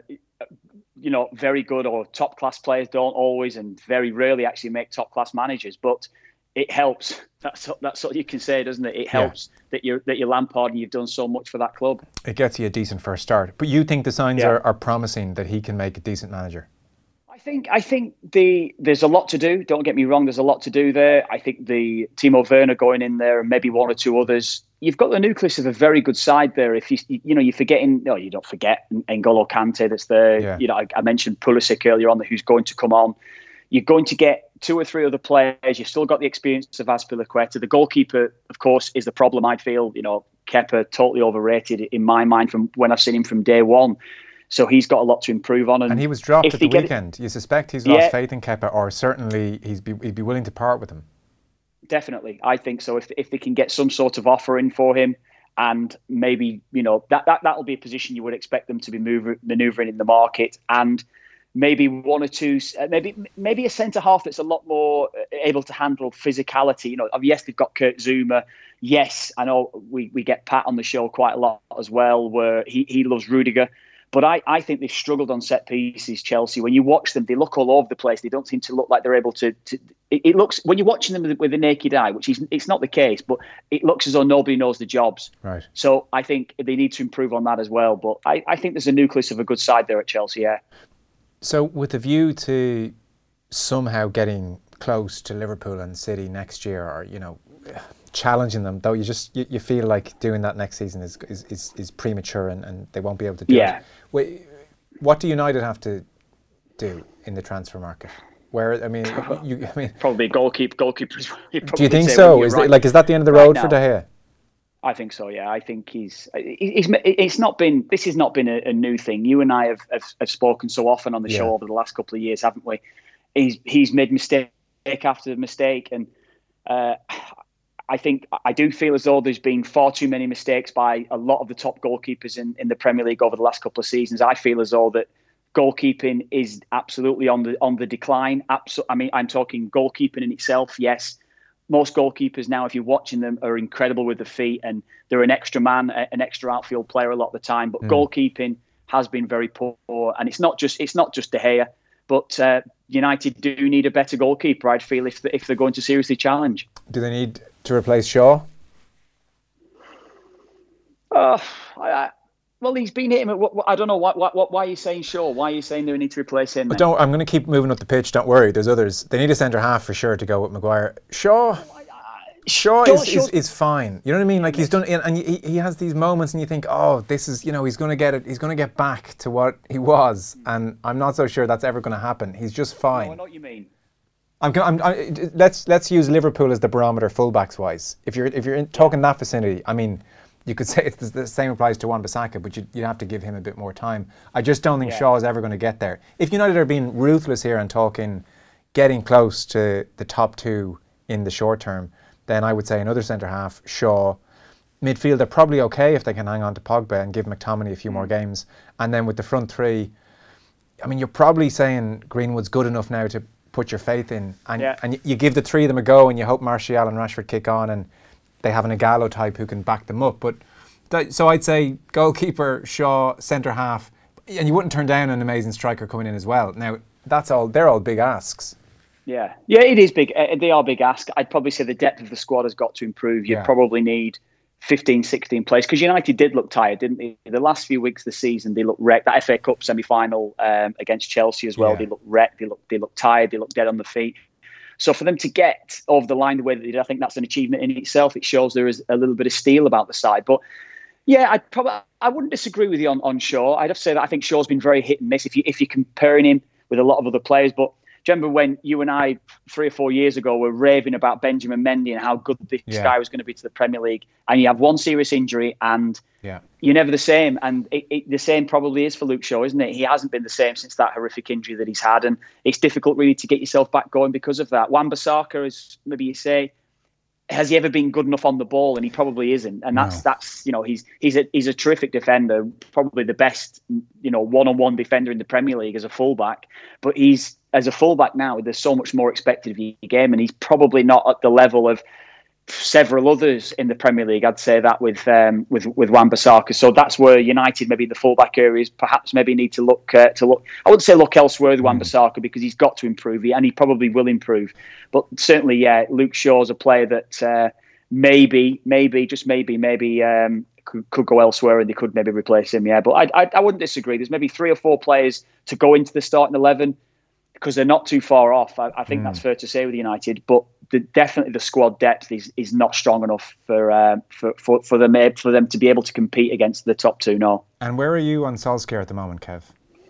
very good or top class players don't always and very rarely actually make top class managers, but it helps. That's what you can say, doesn't it? It helps that you're Lampard and you've done so much for that club. It gets you a decent first start. But you think the signs are promising that he can make a decent manager? I think there's a lot to do. Don't get me wrong, there's a lot to do there. I think the Timo Werner going in there and maybe 1 or 2 others. You've got the nucleus of a very good side there. If you're forgetting, no, you don't forget N'Golo Kante that's there. Yeah. I mentioned Pulisic earlier on, who's going to come on. You're going to get 2 or 3 other players. You've still got the experience of Azpilicueta. The goalkeeper, of course, is the problem. I feel, Kepa totally overrated in my mind from when I've seen him from day one. So he's got a lot to improve on. And he was dropped at the weekend. You suspect he's lost faith in Kepa, or certainly he'd be willing to part with him. Definitely, I think so. If they can get some sort of offer in for him, and maybe that'll be a position you would expect them to be manoeuvring in the market, and maybe 1 or 2, maybe a centre half that's a lot more able to handle physicality. Yes, they've got Kurt Zouma. Yes, I know we get Pat on the show quite a lot as well, where he loves Rudiger. But I think they've struggled on set pieces, Chelsea. When you watch them, they look all over the place. They don't seem to look like they're able to it looks, when you're watching them with the naked eye, which it's not the case, but it looks as though nobody knows the jobs. Right. So I think they need to improve on that as well. But I think there's a nucleus of a good side there at Chelsea, yeah. So with a view to somehow getting close to Liverpool and City next year, or, challenging them, though you feel like doing that next season is premature and they won't be able to do it. Wait, what do United have to do in the transfer market? Probably goalkeepers. Do you think so? Is that the end of the road for De Gea? I think so. Yeah, I think it's not been. This has not been a new thing. You and I have spoken so often on the show over the last couple of years, haven't we? He's made mistake after mistake, and I do feel as though there's been far too many mistakes by a lot of the top goalkeepers in the Premier League over the last couple of seasons. I feel as though that goalkeeping is absolutely on the decline. I'm talking goalkeeping in itself. Yes, most goalkeepers now, if you're watching them, are incredible with the feet, and they're an extra man, an extra outfield player a lot of the time. But goalkeeping has been very poor, and it's not just De Gea, but United do need a better goalkeeper, I'd feel, if they're going to seriously challenge. Do they need to replace Shaw? Well, he's been hitting. I don't know why are you saying Shaw? Why are you saying they need to replace him? I'm going to keep moving up the pitch. Don't worry. There's others. They need a centre half for sure to go with Maguire. Shaw is fine. You know what I mean? Like, he's done, and he has these moments, and you think, oh, this is, he's going to get it. He's going to get back to what he was, and I'm not so sure that's ever going to happen. He's just fine. No, I know what you mean. Let's use Liverpool as the barometer, fullbacks wise. If you're talking that vicinity, I mean, you could say it's the same applies to Wan-Bissaka, but you'd have to give him a bit more time. I just don't think Shaw is ever going to get there. If United are being ruthless here and talking getting close to the top 2 in the short term, then I would say another centre-half, Shaw. Midfield, they're probably okay if they can hang on to Pogba and give McTominay a few more games. And then with the front 3, I mean, you're probably saying Greenwood's good enough now to put your faith in. And you give the 3 of them a go, and you hope Martial and Rashford kick on, and they have an Ighalo type who can back them up. But so I'd say goalkeeper, Shaw, centre-half, and you wouldn't turn down an amazing striker coming in as well. Now, they're all big asks. Yeah, it is big. They are big ask. I'd probably say the depth of the squad has got to improve. You probably need 15, 16 players, because United did look tired, didn't they? The last few weeks of the season, they looked wrecked. That FA Cup semi-final against Chelsea as well, they looked wrecked. They looked tired. They looked dead on the feet. So for them to get over the line the way that they did, I think that's an achievement in itself. It shows there is a little bit of steel about the side. But yeah, I wouldn't disagree with you on Shaw. I'd have to say that I think Shaw's been very hit and miss if you're comparing him with a lot of other players. But do you remember when you and I 3 or 4 years ago were raving about Benjamin Mendy and how good this guy was going to be to the Premier League, and you have one serious injury and you're never the same. And the same probably is for Luke Shaw, isn't it? He hasn't been the same since that horrific injury that he's had, and it's difficult really to get yourself back going because of that. Wan-Bissaka, is maybe you say, has he ever been good enough on the ball? And he probably isn't. And that's he's a terrific defender, probably the best one-on-one defender in the Premier League as a fullback. But as a fullback now, there's so much more expected of your game, and he's probably not at the level of several others in the Premier League. I'd say that with Wan-Bissaka. So that's where United, maybe the fullback areas, perhaps maybe need to look. I wouldn't say look elsewhere with Wan-Bissaka, because he's got to improve, and he probably will improve. But certainly, Luke Shaw's a player that maybe could go elsewhere, and they could maybe replace him. Yeah, but I wouldn't disagree. There's maybe 3 or 4 players to go into the starting 11. Because they're not too far off. I think that's fair to say with United, but definitely the squad depth is not strong enough for them to be able to compete against the top 2. No. And where are you on Solskjaer at the moment, Kev?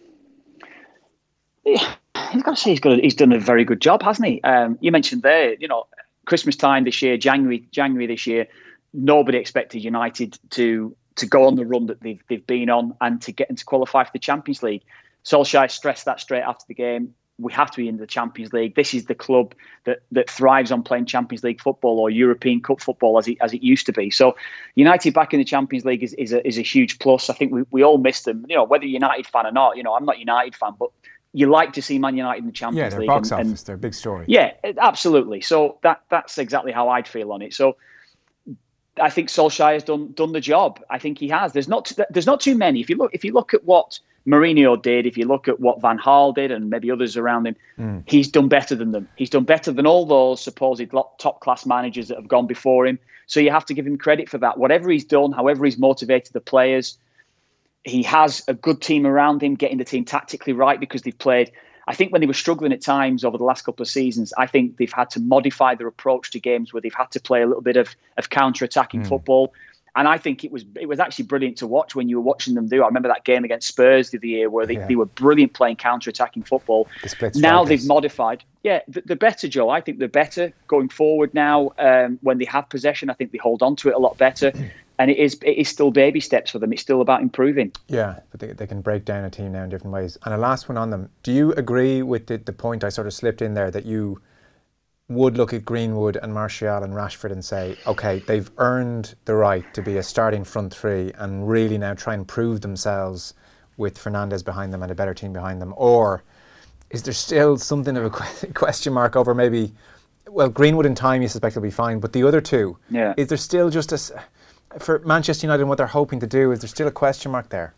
Yeah, I've got to say he's done a very good job, hasn't he? You mentioned there, Christmas time this year, January this year, nobody expected United to go on the run that they've been on and to get into qualify for the Champions League. Solskjaer stressed that straight after the game. We have to be in the Champions League. This is the club that thrives on playing Champions League football or European Cup football as it used to be. So United back in the Champions League is a huge plus. I think we all miss them. Whether you're a United fan or not. I'm not a United fan, but you like to see Man United in the Champions League. Yeah, their box office, their big story. Yeah, absolutely. So that's exactly how I'd feel on it. So I think Solskjaer has done the job. I think he has. There's not too many. If you look at what Mourinho did, if you look at what Van Gaal did and maybe others around him, he's done better than them. He's done better than all those supposed top-class managers that have gone before him. So you have to give him credit for that. Whatever he's done, however he's motivated the players, he has a good team around him, getting the team tactically right, because they've played... I think when they were struggling at times over the last couple of seasons, I think they've had to modify their approach to games where they've had to play a little bit of counter-attacking football. And I think it was actually brilliant to watch when you were watching them do. I remember that game against Spurs the other year where they were brilliant playing counter-attacking football. Now they've modified. Yeah, the better, Joe. I think they're better going forward now. When they have possession, I think they hold on to it a lot better. And it is still baby steps for them. It's still about improving. Yeah, but they can break down a team now in different ways. And a last one on them. Do you agree with the point I sort of slipped in there that you would look at Greenwood and Martial and Rashford and say, okay, they've earned the right to be a starting front 3 and really now try and prove themselves with Fernandes behind them and a better team behind them? Or is there still something of a question mark over maybe, well, Greenwood in time you suspect will be fine, but the other two, is there still just for Manchester United and what they're hoping to do, is there still a question mark there?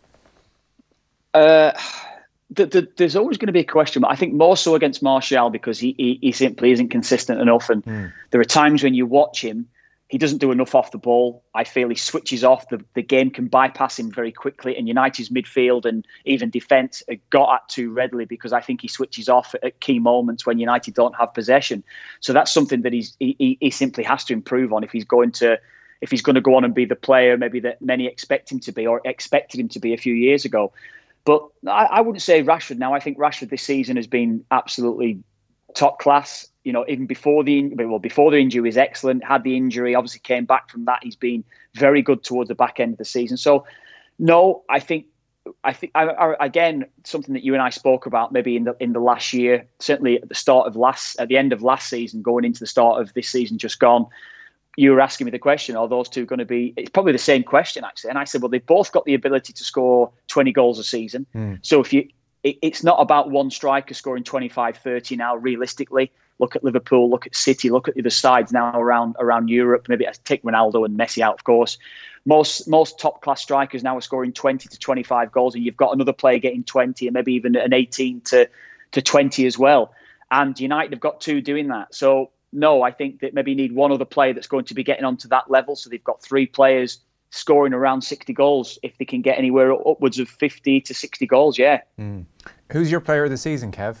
There's always going to be a question, but I think more so against Martial because he simply isn't consistent enough. And there are times when you watch him, he doesn't do enough off the ball. I feel he switches off. The game can bypass him very quickly. And United's midfield and even defence got at too readily because I think he switches off at key moments when United don't have possession. So that's something that he simply has to improve on if he's going to go on and be the player maybe that many expect him to be or expected him to be a few years ago. But I wouldn't say Rashford now. I think Rashford this season has been absolutely top class. Even before the injury, was excellent. Had the injury, obviously came back from that. He's been very good towards the back end of the season. So, no, I think again something that you and I spoke about maybe in the last year, certainly at the end of last season, going into the start of this season just gone. You were asking me the question, are those two going to be... It's probably the same question, actually. And I said, well, they've both got the ability to score 20 goals a season. So it's not about one striker scoring 25, 30 now, realistically. Look at Liverpool, look at City, look at the other sides now around Europe. Maybe take Ronaldo and Messi out, of course. Most top-class strikers now are scoring 20 to 25 goals, and you've got another player getting 20 and maybe even an 18 to 20 as well. And United have got 2 doing that. So, no, I think that maybe you need one other player that's going to be getting onto that level. So they've got 3 players scoring around 60 goals if they can get anywhere upwards of 50 to 60 goals, yeah. Who's your player of the season, Kev?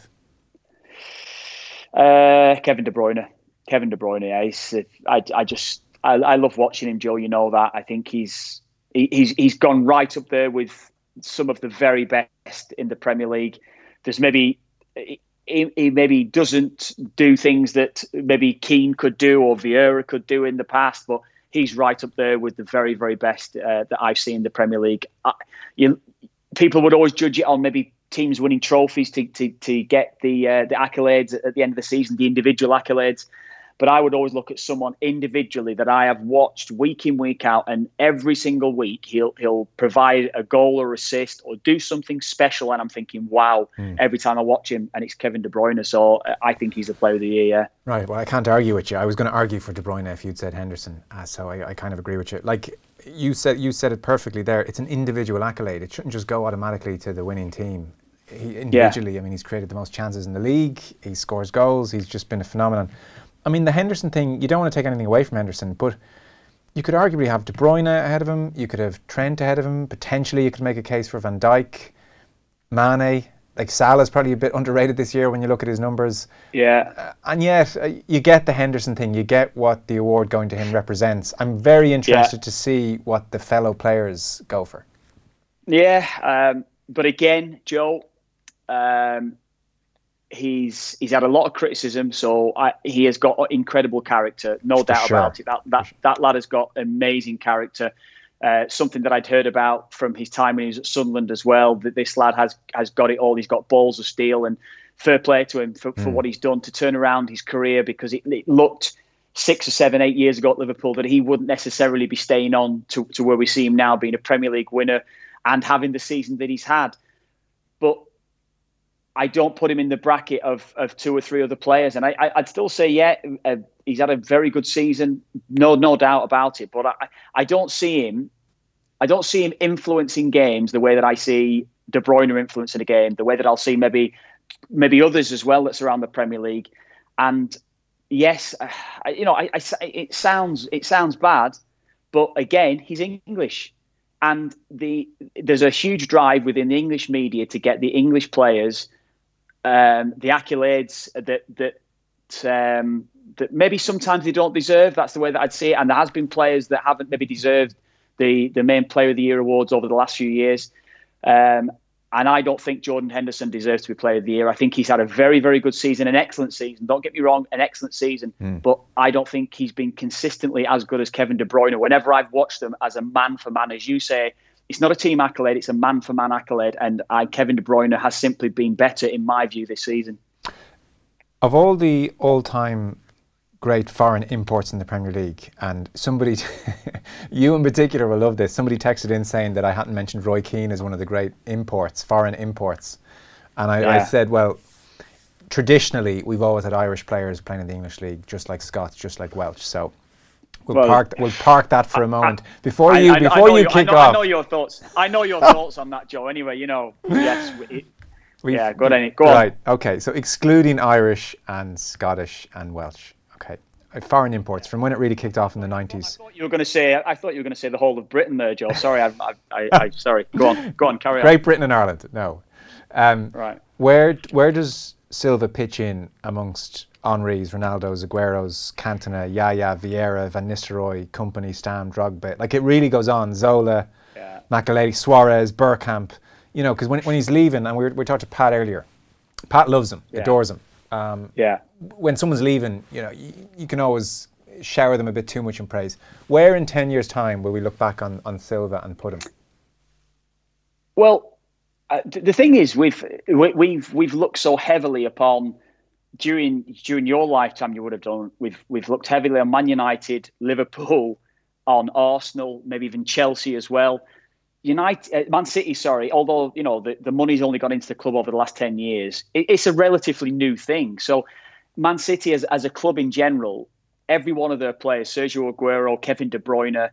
Kevin De Bruyne. Kevin De Bruyne, yeah. I love watching him, Joe. You know that. I think he's gone right up there with some of the very best in the Premier League. There's maybe he maybe doesn't do things that maybe Keane could do or Vieira could do in the past, but he's right up there with the very, very best that I've seen in the Premier League. People would always judge it on maybe teams winning trophies to get the accolades at the end of the season, the individual accolades. But I would always look at someone individually that I have watched week in, week out, and every single week he'll provide a goal or assist or do something special, and I'm thinking, wow, every time I watch him, and it's Kevin De Bruyne. So I think he's the player of the year, yeah. Right, well, I can't argue with you. I was going to argue for De Bruyne if you'd said Henderson, so I kind of agree with you. Like you said it perfectly there. It's an individual accolade. It shouldn't just go automatically to the winning team. Individually, I mean, he's created the most chances in the league. He scores goals. He's just been a phenomenon. I mean, the Henderson thing, you don't want to take anything away from Henderson, but you could arguably have De Bruyne ahead of him. You could have Trent ahead of him. Potentially, you could make a case for Van Dijk, Mane. Like, Salah's probably a bit underrated this year when you look at his numbers. Yeah. And yet, you get the Henderson thing. You get what the award going to him represents. I'm very interested to see what the fellow players go for. Yeah, but again, Joe, he's had a lot of criticism, so he has got incredible character, no doubt about it. That lad has got amazing character. Something that I'd heard about from his time when he was at Sunderland as well, that this lad has got it all. He's got balls of steel, and fair play to him for what he's done to turn around his career, because it looked 6 or 7, 8 years ago at Liverpool that he wouldn't necessarily be staying on to where we see him now, being a Premier League winner and having the season that he's had. But I don't put him in the bracket of 2 or 3 other players. And I'd still say, he's had a very good season. No doubt about it. But I don't see him influencing games the way that I see De Bruyne influencing a game, the way that I'll see maybe others as well that's around the Premier League. And yes, it sounds bad, but again, he's English. And there's a huge drive within the English media to get the English players the accolades that maybe sometimes they don't deserve. That's the way that I'd see it. And there has been players that haven't maybe deserved the main Player of the Year awards over the last few years. And I don't think Jordan Henderson deserves to be Player of the Year. I think he's had a very, very good season, an excellent season. Don't get me wrong, an excellent season. But I don't think he's been consistently as good as Kevin De Bruyne. Whenever I've watched them as a man for man, as you say, it's not a team accolade, it's a man-for-man accolade, and Kevin De Bruyne has simply been better, in my view, this season. Of all the all-time great foreign imports in the Premier League, and somebody, you in particular will love this, somebody texted in saying that I hadn't mentioned Roy Keane as one of the great imports, foreign imports. And I said, well, traditionally, we've always had Irish players playing in the English league, just like Scots, just like Welsh, so... We'll park that for a moment before you kick off. I know your thoughts. I know your thoughts on that, Joe. Anyway, yes. Go on. Right. Okay. So excluding Irish and Scottish and Welsh. Okay. Foreign imports from when it really kicked off in the 90s. I thought you were going to say the whole of Britain there, Joe. Sorry. Sorry. Go on. Carry on. Great Britain and Ireland. No. Right. Where does Silva pitch in amongst Henry's, Ronaldo's, Aguero's, Cantona, Yaya, Vieira, Van Nistelrooy, Kompany, Stam, Drogba? Like, it really goes on. Zola, Makelele, Suarez, Bergkamp. Because when he's leaving, and we talked to Pat earlier, Pat loves him, adores him. When someone's leaving, you can always shower them a bit too much in praise. Where in 10 years' time will we look back on Silva and put him? Well, the thing is, we've looked so heavily upon. During your lifetime, you would have done. We've looked heavily on Man United, Liverpool, on Arsenal, maybe even Chelsea as well. Man City, sorry. Although the money's only gone into the club over the last 10 years, it's a relatively new thing. So, Man City as a club in general, every one of their players, Sergio Aguero, Kevin De Bruyne,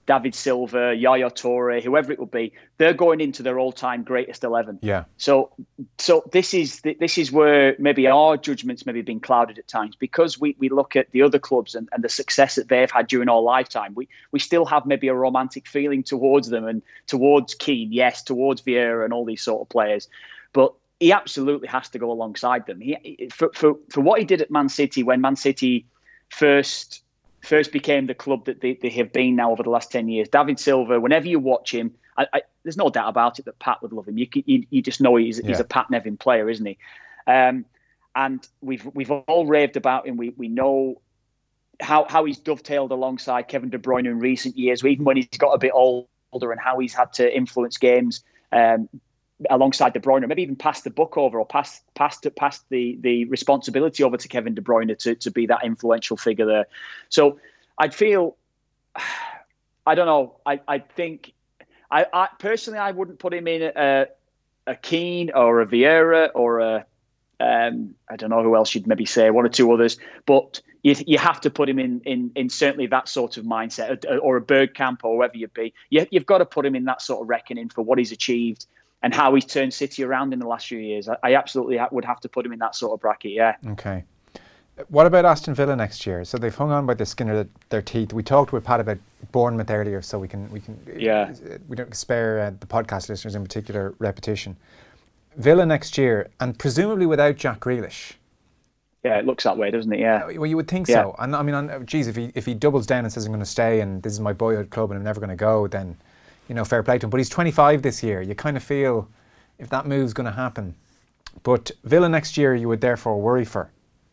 David Silva, Yaya Toure, whoever it will be, they're going into their all-time greatest 11. Yeah. So this is where maybe our judgments maybe been clouded at times, because we look at the other clubs and the success that they've had during our lifetime. We still have maybe a romantic feeling towards them and towards Keane, yes, towards Vieira and all these sort of players, but he absolutely has to go alongside them. For what he did at Man City when Man City first became the club that they have been now over the last 10 years. David Silva, whenever you watch him, there's no doubt about it that Pat would love him. You just know he's a Pat Nevin player, isn't he? And we've all raved about him. We know how he's dovetailed alongside Kevin De Bruyne in recent years, even when he's got a bit older, and how he's had to influence games alongside De Bruyne, maybe even pass the buck over or pass the responsibility over to Kevin De Bruyne to be that influential figure there. So I'd feel, I don't know, I think, I personally, I wouldn't put him in a Keane or a Vieira or I don't know who else you'd maybe say, one or two others, but you have to put him in certainly that sort of mindset, or a Bergkamp or whoever you'd be. You've got to put him in that sort of reckoning for what he's achieved and how he's turned City around in the last few years. I absolutely would have to put him in that sort of bracket, yeah. Okay. What about Aston Villa next year? So they've hung on by the skin of their teeth. We talked with Pat about Bournemouth earlier, so we don't spare the podcast listeners in particular repetition. Villa next year, and presumably without Jack Grealish. Yeah, it looks that way, doesn't it? Yeah. Well, you would think so. And I mean, geez, if he doubles down and says I'm going to stay and this is my boyhood club and I'm never going to go, then, you know, fair play to him. But he's 25 this year. You kind of feel if that move's going to happen. But Villa next year, you would therefore worry for.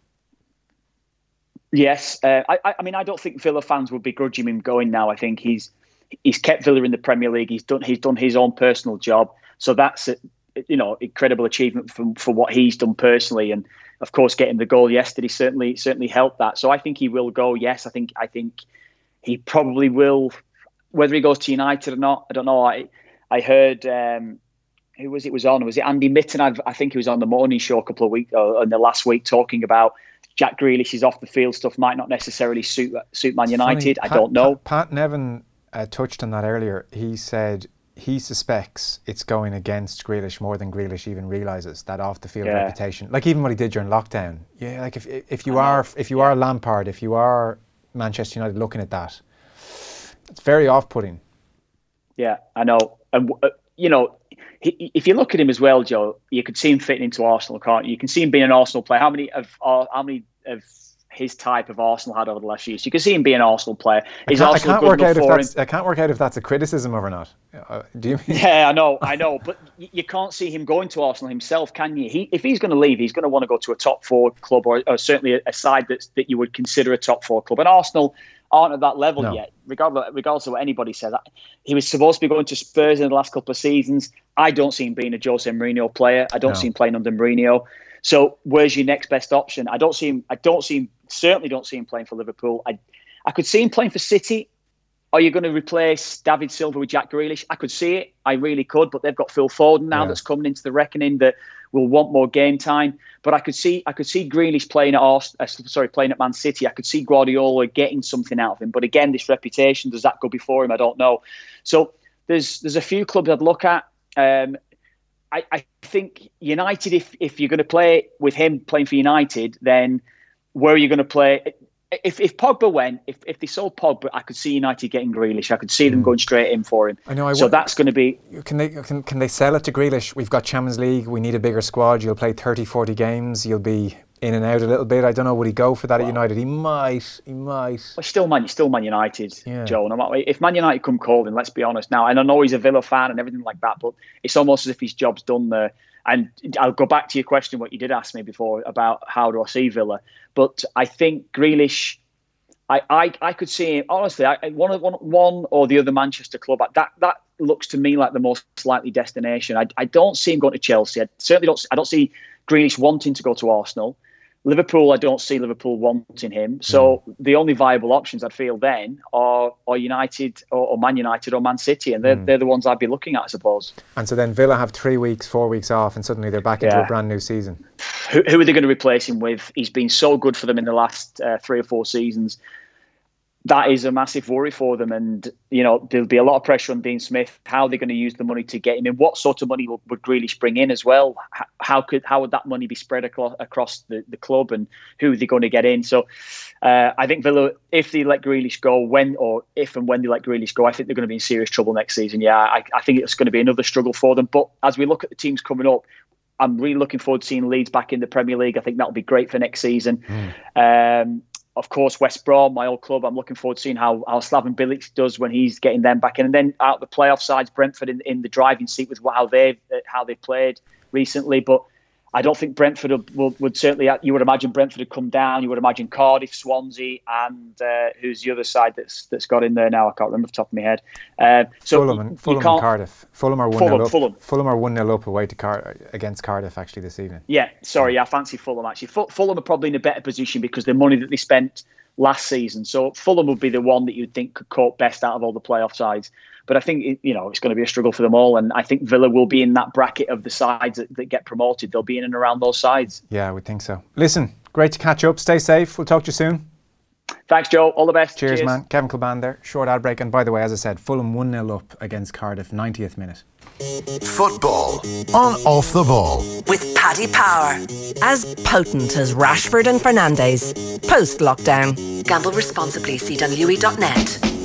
Yes, I mean, I don't think Villa fans would begrudge him going now. I think he's kept Villa in the Premier League. He's done his own personal job. So that's incredible achievement for what he's done personally. And of course, getting the goal yesterday certainly helped that. So I think he will go. Yes, I think he probably will. Whether he goes to United or not, I don't know. I heard who was it Andy Mitten? I think he was on the morning show a couple of weeks in the last week talking about Jack Grealish's off the field stuff might not necessarily suit Man United. I don't know. Pat Nevin touched on that earlier. He said he suspects it's going against Grealish more than Grealish even realises, that off the field reputation. Like even what he did during lockdown. Yeah, like if you are Lampard, if you are Manchester United looking at that, it's very off-putting. Yeah, I know. And if you look at him as well, Joe, you could see him fitting into Arsenal, can't you? You can see him being an Arsenal player. How many of his type of Arsenal had over the last few years? You can see him being an Arsenal player. I can't work out if that's a criticism or not. Do you? Yeah, I know. But you can't see him going to Arsenal himself, can you? If he's going to leave, he's going to want to go to a top four club, or certainly a side that you would consider a top four club. And Arsenal aren't at that level yet, regardless of what anybody says. He was supposed to be going to Spurs in the last couple of seasons. I don't see him being a Jose Mourinho player. I don't see him playing under Mourinho. So where's your next best option? I certainly don't see him playing for Liverpool. I could see him playing for City. Are you going to replace David Silva with Jack Grealish? I could see it. I really could. But they've got Phil Foden now that's coming into the reckoning that will want more game time. But I could see Grealish playing at Man City. I could see Guardiola getting something out of him. But again, this reputation, does that go before him? I don't know. So there's a few clubs I'd look at. I think United, if you're going to play with him playing for United, then where are you going to play? If Pogba went, if they sold Pogba, I could see United getting Grealish. I could see them going straight in for him. I know. So that's going to be... Can they sell it to Grealish? We've got Champions League. We need a bigger squad. You'll play 30, 40 games. You'll be in and out a little bit. I don't know. Would he go for that at United? He might. Well, still Man United, Joe. No matter, if Man United come calling, let's be honest now. And I know he's a Villa fan and everything like that, but it's almost as if his job's done there. And I'll go back to your question, what you did ask me before about how do I see Villa. But I think Grealish, I could see him, honestly, one or the other Manchester club. That looks to me like the most likely destination. I don't see him going to Chelsea. I don't see Grealish wanting to go to Arsenal. Liverpool, I don't see Liverpool wanting him. So the only viable options I'd feel then are United or Man United or Man City, and they're the ones I'd be looking at, I suppose. And so then Villa have 3 weeks, 4 weeks off, and suddenly they're back into a brand new season. Who are they going to replace him with? He's been so good for them in the last 3 or 4 seasons. that is a massive worry for them. And, there'll be a lot of pressure on Dean Smith. How are they going to use the money to get him in? What sort of money would Grealish bring in as well? How would that money be spread across the club, and who are they going to get in? So I think Villa, if they let Grealish go, if and when they let Grealish go, I think they're going to be in serious trouble next season. Yeah, I think it's going to be another struggle for them. But as we look at the teams coming up, I'm really looking forward to seeing Leeds back in the Premier League. I think that'll be great for next season. Of course, West Brom, my old club, I'm looking forward to seeing how Slaven Bilic does when he's getting them back in. And then out the playoff sides, Brentford in the driving seat with how they've played recently. But I don't think Brentford would certainly, you would imagine Brentford would come down. You would imagine Cardiff, Swansea, and who's the other side that's got in there now? I can't remember off the top of my head. Fulham and Cardiff. Fulham are 1-0 up. Fulham are 1-0 up away against Cardiff actually this evening. Yeah, sorry, I fancy Fulham actually. Fulham are probably in a better position because the money that they spent last season. So Fulham would be the one that you'd think could cope best out of all the playoff sides. But I think it's going to be a struggle for them all, and I think Villa will be in that bracket of the sides that get promoted. They'll be in and around those sides. Yeah, I would think so. Listen, great to catch up. Stay safe. We'll talk to you soon. Thanks, Joe. All the best. Cheers, man. Kevin Kilbane there. Short ad break. And by the way, as I said, Fulham 1-0 up against Cardiff, 90th minute. Football on Off the Ball. With Paddy Power. As potent as Rashford and Fernandes. Post-lockdown. Gamble responsibly. See Dunlewy.net.